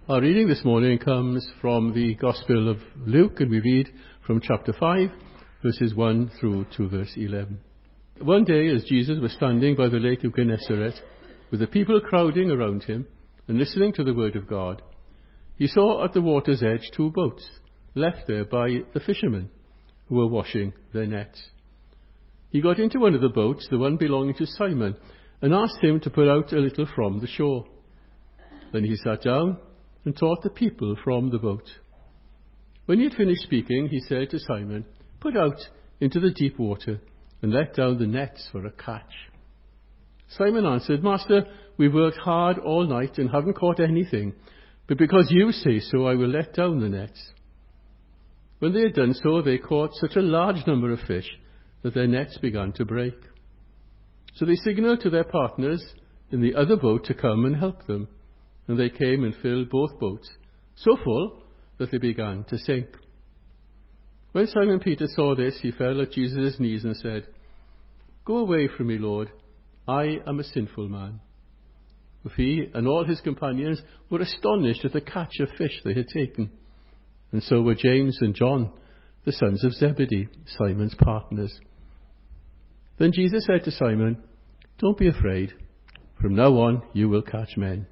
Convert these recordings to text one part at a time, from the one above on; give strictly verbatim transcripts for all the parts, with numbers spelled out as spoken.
Our reading this morning comes from the Gospel of Luke, and we read from chapter five, verses one through to verse eleven. One day, as Jesus was standing by the lake of Gennesaret, with the people crowding around him and listening to the word of God, he saw at the water's edge two boats, left there by the fishermen, who were washing their nets. He got into one of the boats, the one belonging to Simon, and asked him to put out a little from the shore. Then he sat down and taught the people from the boat. When he had finished speaking, he said to Simon, "Put out into the deep water and let down the nets for a catch." Simon answered, "Master, we've worked hard all night and haven't caught anything, but because you say so, I will let down the nets." When they had done so, they caught such a large number of fish that their nets began to break. So they signaled to their partners in the other boat to come and help them. And they came and filled both boats, so full that they began to sink. When Simon Peter saw this, he fell at Jesus' knees and said, "Go away from me, Lord, I am a sinful man." For he and all his companions were astonished at the catch of fish they had taken. And so were James and John, the sons of Zebedee, Simon's partners. Then Jesus said to Simon, "Don't be afraid. From now on you will catch men."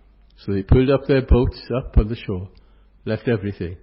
So they pulled up their boats up on the shore, left everything,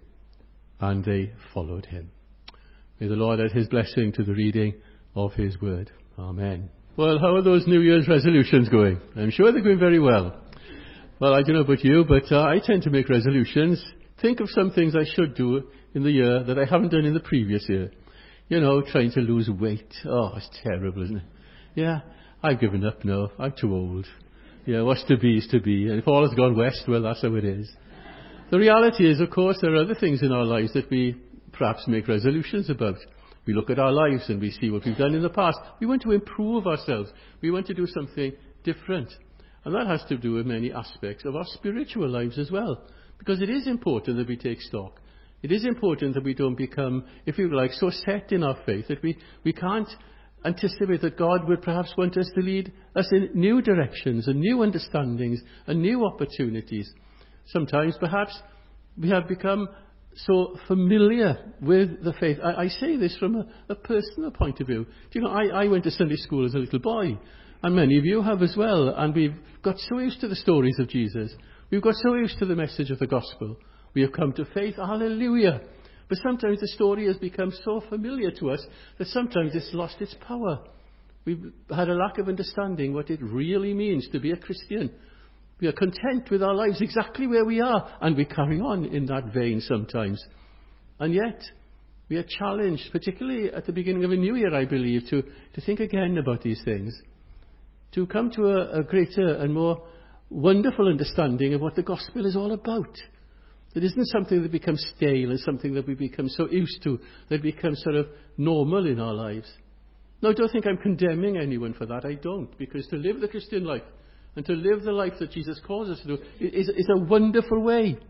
and they followed him. May the Lord add his blessing to the reading of his word. Amen. Well, how are those New Year's resolutions going? I'm sure they're going very well. Well, I don't know about you, but uh, I tend to make resolutions. Think of some things I should do in the year that I haven't done in the previous year. You know, trying to lose weight. Oh, it's terrible, isn't it? Yeah, I've given up now. I'm too old. Yeah, what's to be is to be. And if all has gone west, well, that's how it is. The reality is, of course, there are other things in our lives that we perhaps make resolutions about. We look at our lives and we see what we've done in the past. We want to improve ourselves. We want to do something different. And that has to do with many aspects of our spiritual lives as well. Because it is important that we take stock. It is important that we don't become, if you like, so set in our faith that we, we can't anticipate that God would perhaps want us to lead us in new directions and new understandings and new opportunities. Sometimes perhaps we have become so familiar with the faith. I, I say this from a, a personal point of view. Do you know, I, I went to Sunday school as a little boy, and many of you have as well, and we've got so used to the stories of Jesus. We've got so used to the message of the gospel. We have come to faith, hallelujah. But sometimes the story has become so familiar to us that sometimes it's lost its power. We've had a lack of understanding what it really means to be a Christian. We are content with our lives exactly where we are, and we carry on in that vein sometimes. And yet, we are challenged, particularly at the beginning of a new year, I believe, to, to think again about these things. To come to a, a greater and more wonderful understanding of what the gospel is all about. It isn't something that becomes stale and something that we become so used to that it becomes sort of normal in our lives. Now, I don't think I'm condemning anyone for that. I don't. Because to live the Christian life and to live the life that Jesus calls us to do is, is a wonderful way.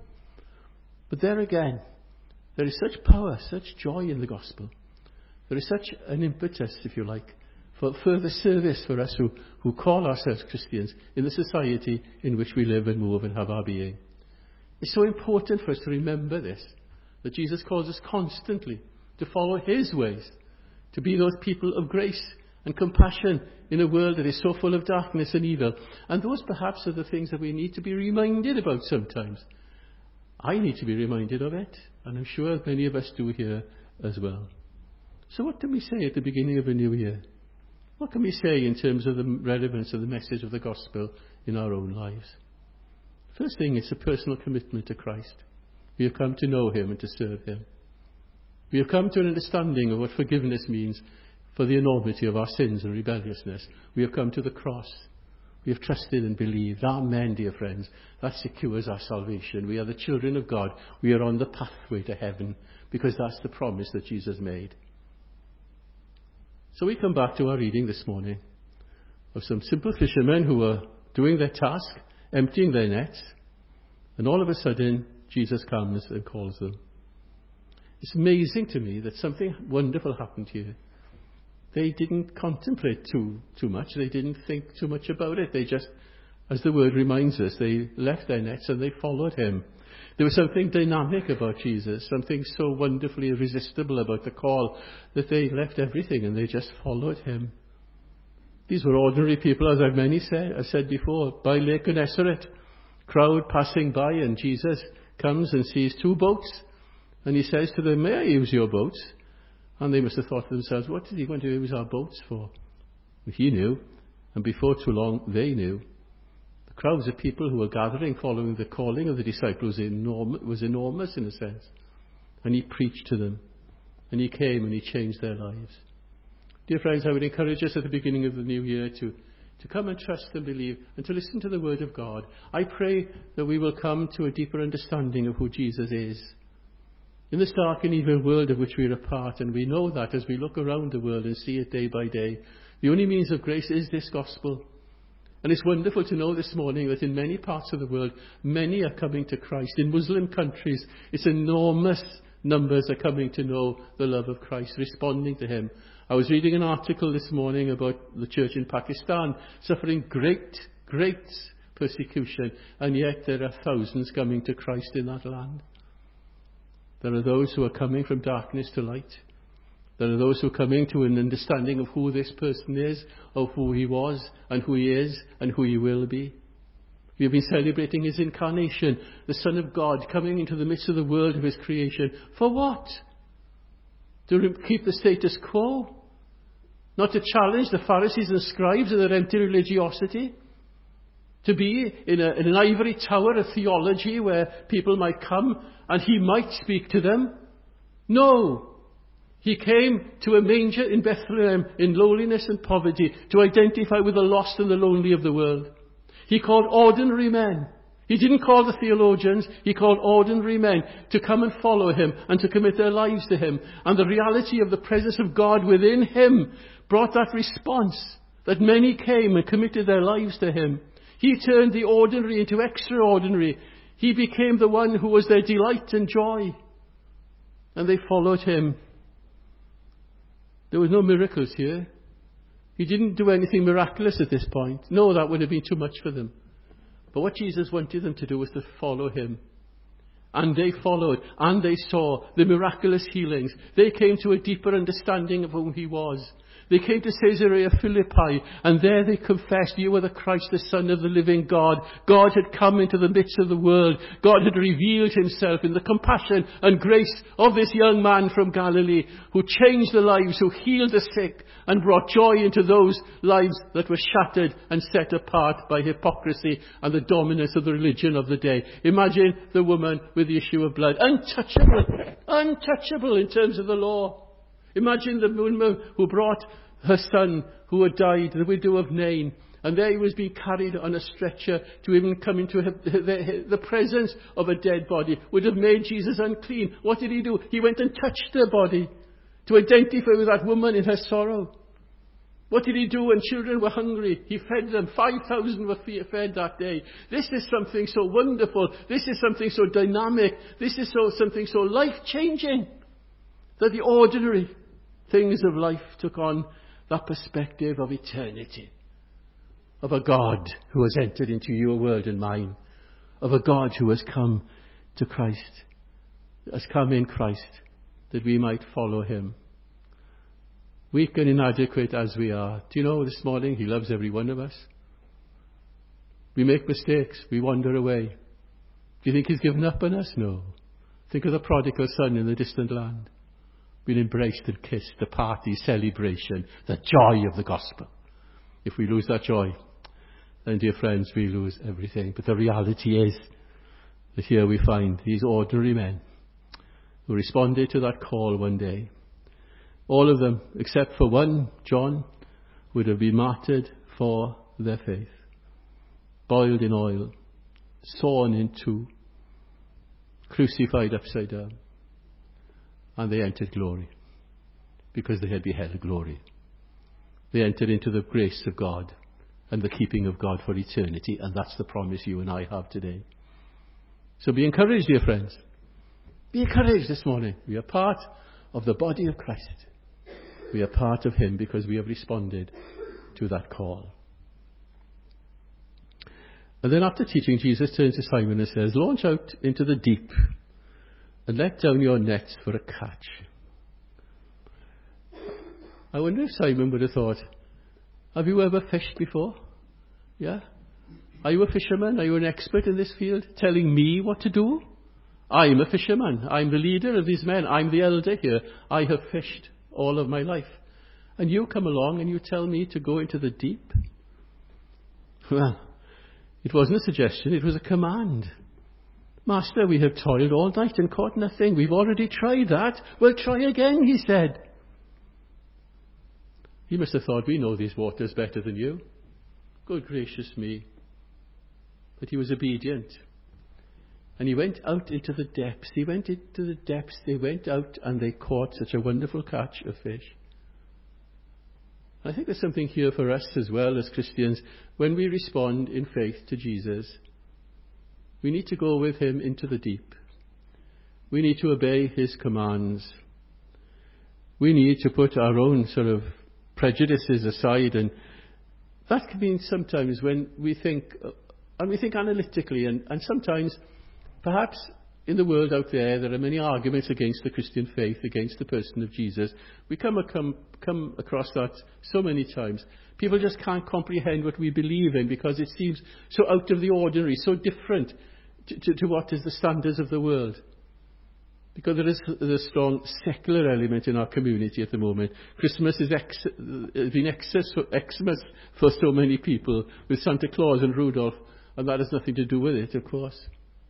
But there again, there is such power, such joy in the gospel. There is such an impetus, if you like, for further service for us who, who call ourselves Christians in the society in which we live and move and have our being. It's so important for us to remember this, that Jesus calls us constantly to follow his ways, to be those people of grace and compassion in a world that is so full of darkness and evil. And those perhaps are the things that we need to be reminded about sometimes. I need to be reminded of it, and I'm sure many of us do here as well. So what can we say at the beginning of a new year? What can we say in terms of the relevance of the message of the gospel in our own lives? First thing, it's a personal commitment to Christ. We have come to know him and to serve him. We have come to an understanding of what forgiveness means for the enormity of our sins and rebelliousness. We have come to the cross. We have trusted and believed. Amen, dear friends. That secures our salvation. We are the children of God. We are on the pathway to heaven because that's the promise that Jesus made. So we come back to our reading this morning of some simple fishermen who were doing their task, emptying their nets, and all of a sudden Jesus comes and calls them. It's amazing to me that something wonderful happened here. They didn't contemplate too too much. They didn't think too much about it. They just As the word reminds us, they left their nets and they followed him. There was something dynamic about Jesus, something so wonderfully irresistible about the call, that they left everything and they just followed him. These were ordinary people, as I've many said, I said before, by Lake Gennesaret. Crowd passing by, and Jesus comes and sees two boats, and he says to them, "May I use your boats?" And they must have thought to themselves, what is he going to use our boats for? Well, he knew, and before too long they knew. The crowds of people who were gathering following the calling of the disciples enorm- was enormous in a sense. And he preached to them, and he came and he changed their lives. Dear friends, I would encourage us at the beginning of the new year to, to come and trust and believe and to listen to the word of God. I pray that we will come to a deeper understanding of who Jesus is. In this dark and evil world of which we are a part, and we know that as we look around the world and see it day by day, the only means of grace is this gospel. And it's wonderful to know this morning that in many parts of the world, many are coming to Christ. In Muslim countries, it's enormous numbers are coming to know the love of Christ, responding to him. I was reading an article this morning about the church in Pakistan suffering great, great persecution, and yet there are thousands coming to Christ in that land. There are those who are coming from darkness to light. There are those who are coming to an understanding of who this person is, of who he was, and who he is, and who he will be. We have been celebrating his incarnation, the Son of God coming into the midst of the world of his creation. For what? To keep the status quo? Not to challenge the Pharisees and scribes and their empty religiosity? To be in, a, in an ivory tower of theology where people might come and he might speak to them? No. He came to a manger in Bethlehem in lowliness and poverty to identify with the lost and the lonely of the world. He called ordinary men. He didn't call the theologians. He called ordinary men to come and follow him and to commit their lives to him. And the reality of the presence of God within him brought that response that many came and committed their lives to him. He turned the ordinary into extraordinary. He became the one who was their delight and joy. And they followed him. There were no miracles here. He didn't do anything miraculous at this point. No, that would have been too much for them. But what Jesus wanted them to do was to follow him. And they followed, and they saw the miraculous healings. They came to a deeper understanding of who he was. They came to Caesarea Philippi, and there they confessed, "You are the Christ, the Son of the living God." God had come into the midst of the world. God had revealed himself in the compassion and grace of this young man from Galilee, who changed the lives, who healed the sick, and brought joy into those lives that were shattered and set apart by hypocrisy and the dominance of the religion of the day. Imagine the woman with the issue of blood. Untouchable, untouchable in terms of the law. Imagine the woman who brought her son who had died, the widow of Nain, and there he was being carried on a stretcher to even come into the, the presence of a dead body. Would have made Jesus unclean. What did he do? He went and touched her body to identify with that woman in her sorrow. What did he do when children were hungry? He fed them. five thousand were fed that day. This is something so wonderful. This is something so dynamic. This is so something so life-changing that the ordinary things of life took on that perspective of eternity, of a God who has entered into your world and mine, of a God who has come to Christ, has come in Christ, that we might follow him. Weak and inadequate as we are. Do you know, this morning he loves every one of us. We make mistakes. We wander away. Do you think he's given up on us? No. Think of the prodigal son in the distant land. Been embraced and kissed, the party, celebration, the joy of the gospel. If we lose that joy, then, dear friends, we lose everything. But the reality is that here we find these ordinary men who responded to that call one day. All of them, except for one, John, would have been martyred for their faith. Boiled in oil, sawn in two, crucified upside down. And they entered glory because they had beheld glory. They entered into the grace of God and the keeping of God for eternity. And that's the promise you and I have today. So be encouraged, dear friends. Be encouraged this morning. We are part of the body of Christ. We are part of him because we have responded to that call. And then after teaching, Jesus turns to Simon and says, launch out into the deep and let down your nets for a catch. I wonder if Simon would have thought, have you ever fished before? Yeah? Are you a fisherman? Are you an expert in this field? Telling me what to do? I'm a fisherman. I'm the leader of these men. I'm the elder here. I have fished all of my life. And you come along and you tell me to go into the deep? Well, it wasn't a suggestion, it was a command. Master, we have toiled all night and caught nothing. We've already tried that. Well, try again, he said. He must have thought, we know these waters better than you. Good gracious me. But he was obedient. And he went out into the depths. He went into the depths. They went out and they caught such a wonderful catch of fish. I think there's something here for us as well as Christians. When we respond in faith to Jesus, we need to go with him into the deep. We need to obey his commands. We need to put our own sort of prejudices aside, and that can mean sometimes when we think, and we think analytically, and, and sometimes perhaps in the world out there there are many arguments against the Christian faith, against the person of Jesus. We come, come, come across that so many times. People just can't comprehend what we believe in because it seems so out of the ordinary, so different to, to, to what is the standards of the world. Because there is a strong secular element in our community at the moment. Christmas is ex- been excess for, Xmas for so many people with Santa Claus and Rudolph, and that has nothing to do with it, of course.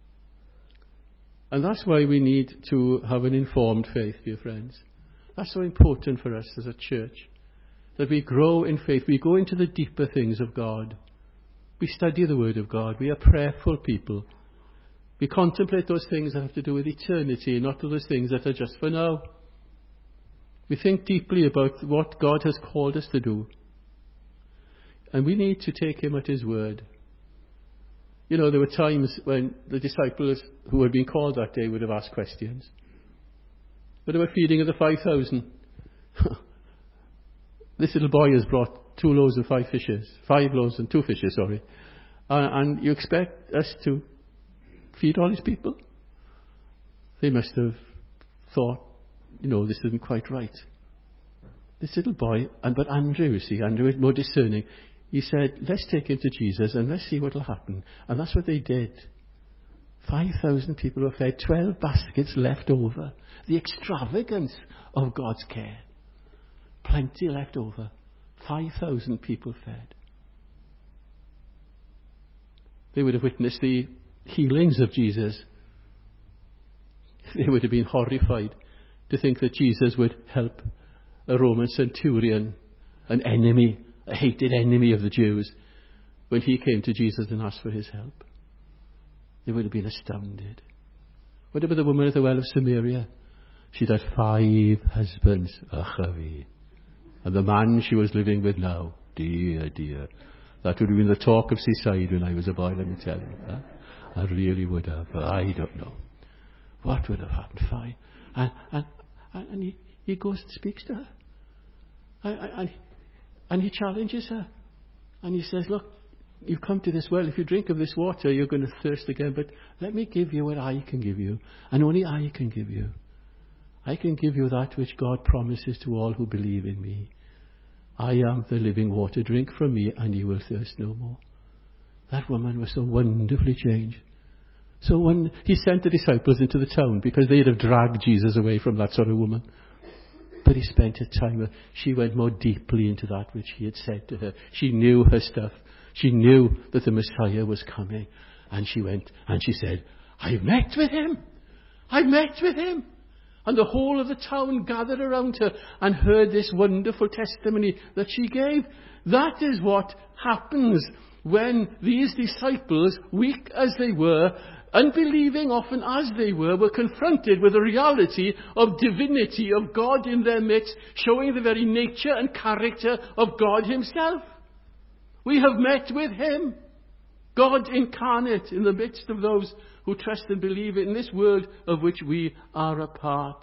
And that's why we need to have an informed faith, dear friends. That's so important for us as a church, that we grow in faith. We go into the deeper things of God. We study the Word of God. We are prayerful people. We contemplate those things that have to do with eternity, not those things that are just for now. We think deeply about what God has called us to do. And we need to take him at his word. You know, there were times when the disciples who had been called that day would have asked questions. But they were feeding of the five thousand. This little boy has brought two loaves and five fishes. Five loaves and two fishes, sorry. Uh, and you expect us to feed all these people? They must have thought, you know, this isn't quite right. This little boy, and but Andrew, you see, Andrew is more discerning. He said, let's take him to Jesus and let's see what will happen. And that's what they did. Five thousand people were fed, twelve baskets left over. The extravagance of God's care. Plenty left over. Five thousand people fed. They would have witnessed the healings of Jesus. They would have been horrified to think that Jesus would help a Roman centurion, an enemy, a hated enemy of the Jews, when he came to Jesus and asked for his help. They would have been astounded. What about the woman at the well of Samaria? She'd had five husbands, achavi. And the man she was living with now, dear, dear, that would have been the talk of seaside when I was a boy, let me tell you. Huh? I really would have. I don't know. What would have happened? Fine. And, and, and he, he goes and speaks to her. And, and, and he challenges her. And he says, look, you've come to this well. If you drink of this water, you're going to thirst again. But let me give you what I can give you. And only I can give you. I can give you that which God promises to all who believe in me. I am the living water. Drink from me and you will thirst no more. That woman was so wonderfully changed. So when he sent the disciples into the town, because they'd have dragged Jesus away from that sort of woman. But he spent a time, she went more deeply into that which he had said to her. She knew her stuff. She knew that the Messiah was coming. And she went and she said, I've met with him. I've met with him. And the whole of the town gathered around her and heard this wonderful testimony that she gave. That is what happens when these disciples, weak as they were, unbelieving often as they were, were confronted with the reality of divinity of God in their midst, showing the very nature and character of God himself. We have met with him, God incarnate in the midst of those who trust and believe in this world of which we are a part.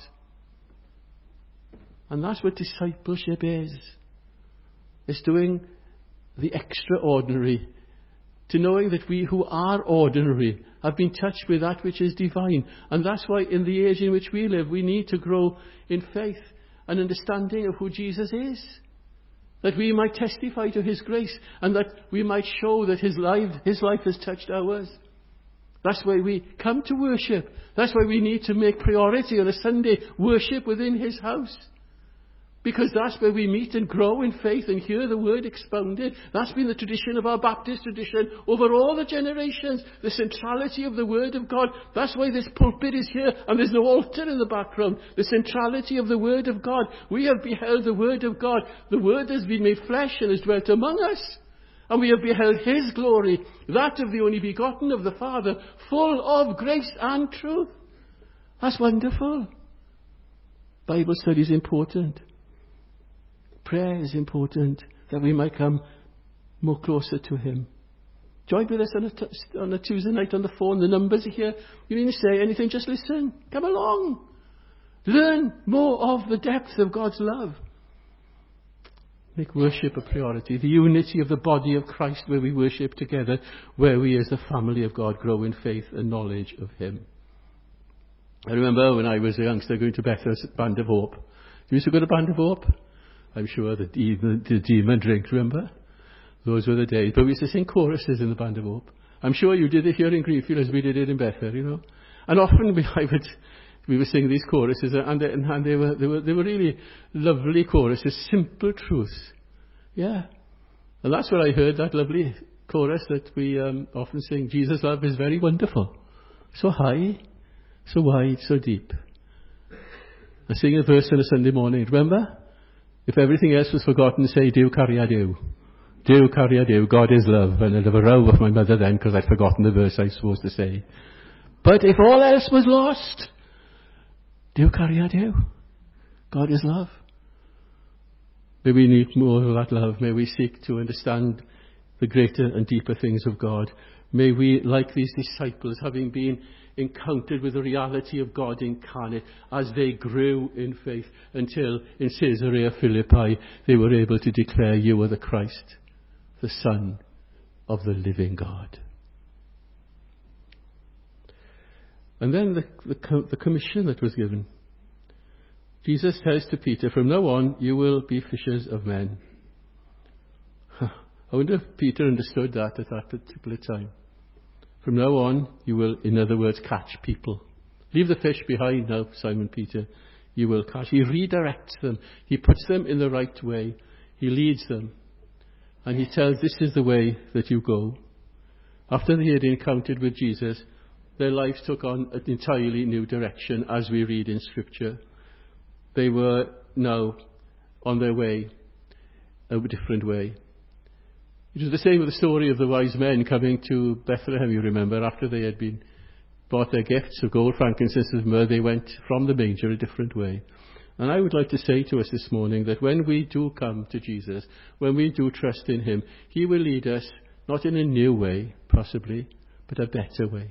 And that's what discipleship is. It's doing the extraordinary to knowing that we who are ordinary have been touched with that which is divine. And that's why in the age in which we live, we need to grow in faith and understanding of who Jesus is. That we might testify to his grace and that we might show that his life, his life has touched ours. That's why we come to worship. That's why we need to make priority on a Sunday worship within his house. Because that's where we meet and grow in faith and hear the word expounded. That's been the tradition of our Baptist tradition over all the generations. The centrality of the word of God. That's why this pulpit is here and there's no altar in the background. The centrality of the word of God. We have beheld the word of God. The word has been made flesh and has dwelt among us. And we have beheld his glory, that of the only begotten of the Father, full of grace and truth. That's wonderful. Bible study is important. Prayer is important, that we might come more closer to him. Join with us on a, t- on a Tuesday night on the phone. The numbers are here. You need to say anything, just listen. Come along. Learn more of the depth of God's love. Make worship a priority. The unity of the body of Christ where we worship together, where we as the family of God grow in faith and knowledge of him. I remember when I was a youngster going to Bethel's Band of Hope. You used to go to Band of Hope? I'm sure the, the, the demon drink, remember? Those were the days. But we used to sing choruses in the Band of Hope. I'm sure you did it here in Greenfield as we did it in Bethel, you know. And often we, I would, we were singing these choruses and, they, and they, were, they, were, they were really lovely choruses, simple truths. Yeah. And that's where I heard that lovely chorus that we um, often sing. Jesus' love is very wonderful. So high, so wide, so deep. I sing a verse on a Sunday morning, remember? If everything else was forgotten, say, Dew Caria Dew. Dew Caria Dew, God is love. And I'd have a row with my mother then because I'd forgotten the verse I was supposed to say. But if all else was lost, Dew Caria Dew. God is love. May we need more of that love. May we seek to understand the greater and deeper things of God. May we, like these disciples, having been encountered with the reality of God incarnate, as they grew in faith until in Caesarea Philippi they were able to declare, you are the Christ, the Son of the living God. And then the, the, the commission that was given. Jesus says to Peter, from now on you will be fishers of men. I wonder if Peter understood that at that particular time. From now on, you will, in other words, catch people. Leave the fish behind now, Simon Peter. You will catch. He redirects them. He puts them in the right way. He leads them. And he tells, this is the way that you go. After they had encountered with Jesus, their lives took on an entirely new direction, as we read in Scripture. They were now on their way, a different way. It was the same with the story of the wise men coming to Bethlehem, you remember, after they had been bought their gifts of gold, frankincense and myrrh. They went from the manger a different way. And I would like to say to us this morning that when we do come to Jesus, when we do trust in him, he will lead us not in a new way, possibly, but a better way.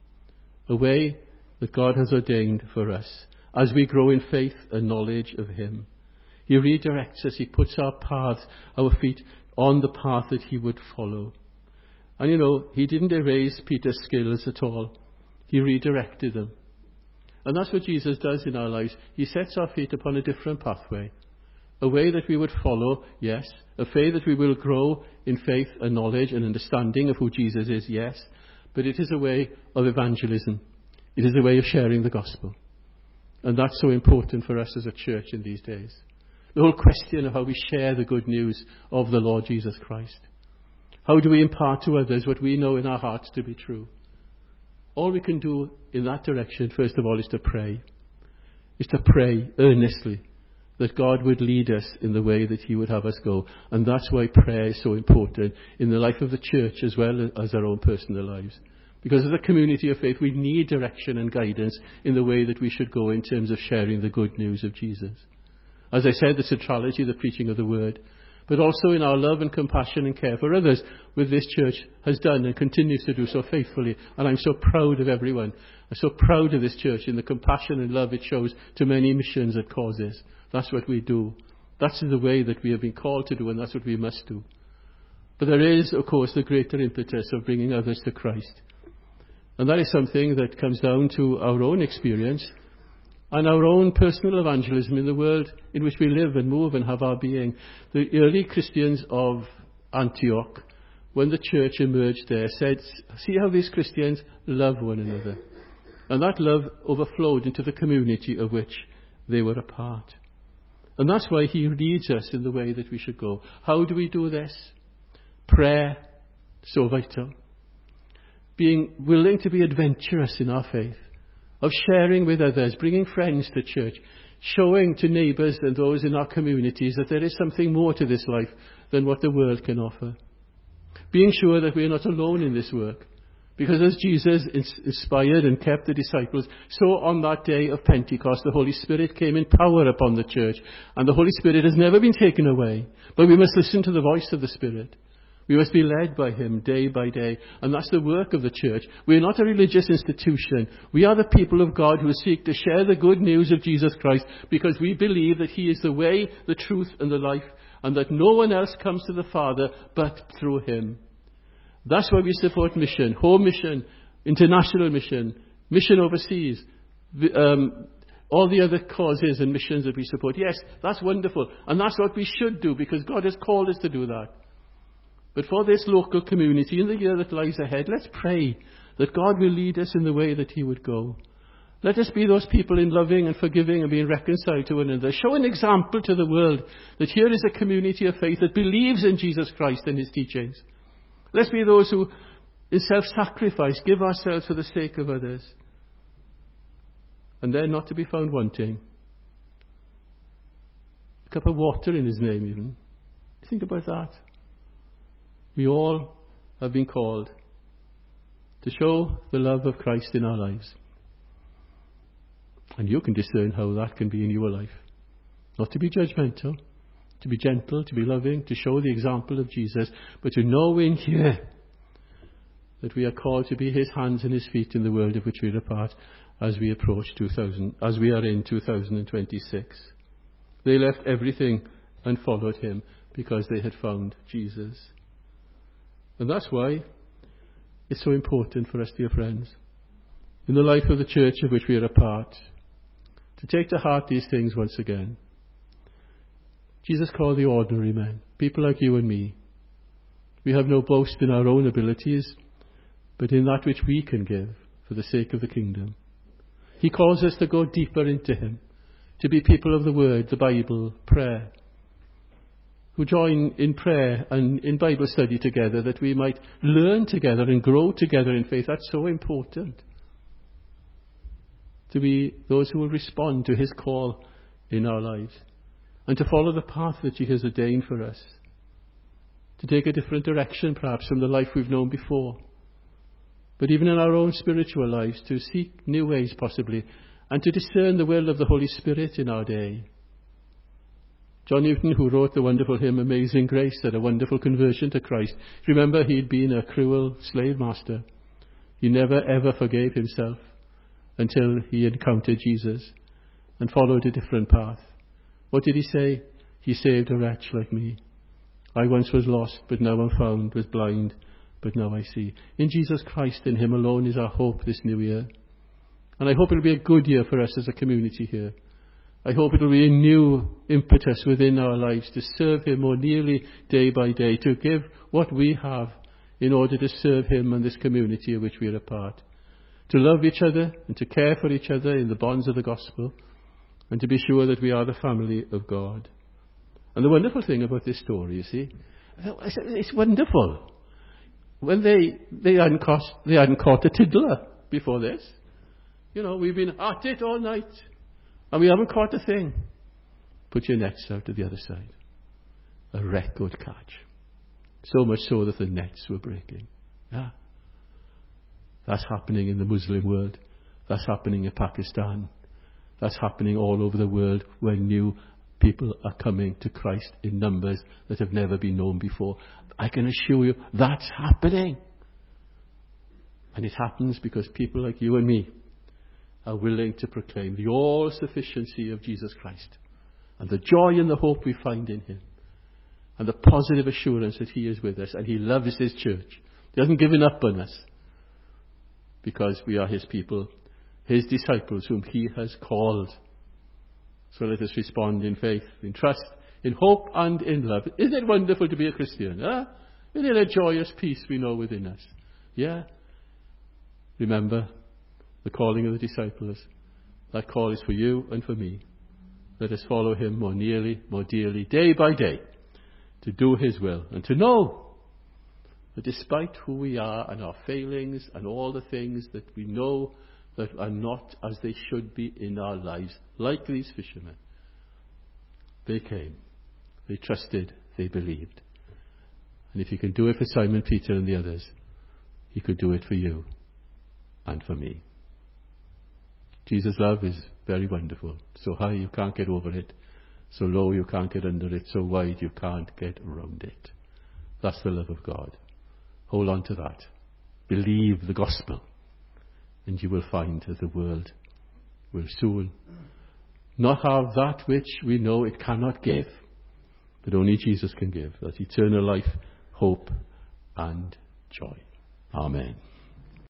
A way that God has ordained for us as we grow in faith and knowledge of him. He redirects us. He puts our paths, our feet on the path that he would follow. And you know, he didn't erase Peter's skills at all. He redirected them. And that's what Jesus does in our lives. He sets our feet upon a different pathway. A way that we would follow, yes. A way that we will grow in faith and knowledge and understanding of who Jesus is, yes. But it is a way of evangelism. It is a way of sharing the gospel. And that's so important for us as a church in these days. The whole question of how we share the good news of the Lord Jesus Christ. How do we impart to others what we know in our hearts to be true? All we can do in that direction, first of all, is to pray. Is to pray earnestly that God would lead us in the way that he would have us go. And that's why prayer is so important in the life of the church as well as our own personal lives. Because as a community of faith, we need direction and guidance in the way that we should go in terms of sharing the good news of Jesus. As I said, the centrality of the preaching of the word, but also in our love and compassion and care for others, with this church has done and continues to do so faithfully. And I'm so proud of everyone. I'm so proud of this church in the compassion and love it shows to many missions and causes. That's what we do. That's the way that we have been called to do, and that's what we must do. But there is, of course, the greater impetus of bringing others to Christ. And that is something that comes down to our own experience and our own personal evangelism in the world in which we live and move and have our being. The early Christians of Antioch, when the church emerged there, said, see how these Christians love one another. And that love overflowed into the community of which they were a part. And that's why he leads us in the way that we should go. How do we do this? Prayer, so vital. Being willing to be adventurous in our faith, of sharing with others, bringing friends to church, showing to neighbours and those in our communities that there is something more to this life than what the world can offer. Being sure that we are not alone in this work. Because as Jesus inspired and kept the disciples, so on that day of Pentecost, the Holy Spirit came in power upon the church. And the Holy Spirit has never been taken away. But we must listen to the voice of the Spirit. We must be led by him day by day. And that's the work of the church. We are not a religious institution. We are the people of God who seek to share the good news of Jesus Christ because we believe that he is the way, the truth, and the life, and that no one else comes to the Father but through him. That's why we support mission, home mission, international mission, mission overseas, um, all the other causes and missions that we support. Yes, that's wonderful. And that's what we should do because God has called us to do that. But for this local community, in the year that lies ahead, let's pray that God will lead us in the way that he would go. Let us be those people in loving and forgiving and being reconciled to one another. Show an example to the world that here is a community of faith that believes in Jesus Christ and his teachings. Let's be those who, in self-sacrifice, give ourselves for the sake of others. And then not to be found wanting. A cup of water in his name even. Think about that. We all have been called to show the love of Christ in our lives. And you can discern how that can be in your life. Not to be judgmental, to be gentle, to be loving, to show the example of Jesus, but to know in here that we are called to be his hands and his feet in the world of which we are a part as we approach two thousand, as we are in two thousand twenty-six. They left everything and followed him because they had found Jesus. And that's why it's so important for us, dear friends, in the life of the church of which we are a part, to take to heart these things once again. Jesus called the ordinary men, people like you and me. We have no boast in our own abilities, but in that which we can give for the sake of the kingdom. He calls us to go deeper into him, to be people of the word, the Bible, prayer, who join in prayer and in Bible study together, that we might learn together and grow together in faith. That's so important. To be those who will respond to his call in our lives and to follow the path that he has ordained for us. To take a different direction perhaps from the life we've known before. But even in our own spiritual lives, to seek new ways possibly and to discern the will of the Holy Spirit in our day. John Newton, who wrote the wonderful hymn Amazing Grace, had a wonderful conversion to Christ. Remember, he'd been a cruel slave master. He never ever forgave himself until he encountered Jesus and followed a different path. What did he say? He saved a wretch like me. I once was lost, but now I'm found, was blind, but now I see. In Jesus Christ, in him alone is our hope this new year. And I hope it'll be a good year for us as a community here. I hope it will be a new impetus within our lives to serve him more nearly day by day, to give what we have in order to serve him and this community of which we are a part. To love each other and to care for each other in the bonds of the gospel, and to be sure that we are the family of God. And the wonderful thing about this story, you see, it's wonderful. When they, they, hadn't caught, they hadn't caught a tiddler before this. You know, we've been at it all night. And we haven't caught a thing. Put your nets out to the other side. A record catch. So much so that the nets were breaking. Yeah. That's happening in the Muslim world. That's happening in Pakistan. That's happening all over the world where new people are coming to Christ in numbers that have never been known before. I can assure you that's happening. And it happens because people like you and me are willing to proclaim the all-sufficiency of Jesus Christ and the joy and the hope we find in him. and the positive assurance that he is with us and he loves his church. He hasn't given up on us because we are his people, his disciples whom he has called. So let us respond in faith, in trust, in hope and in love. Isn't it wonderful to be a Christian? Huh? Isn't it a joyous peace we know within us? Yeah. Remember the calling of the disciples. That call is for you and for me. Let us follow him more nearly, more dearly, day by day, to do his will and to know that despite who we are and our failings and all the things that we know that are not as they should be in our lives, like these fishermen, they came, they trusted, they believed. And if he can do it for Simon Peter and the others, he could do it for you and for me. Jesus' love is very wonderful. So high you can't get over it. So low you can't get under it. So wide you can't get around it. That's the love of God. Hold on to that. Believe the gospel. And you will find that the world will soon not have that which we know it cannot give, but only Jesus can give. That eternal life, hope and joy. Amen.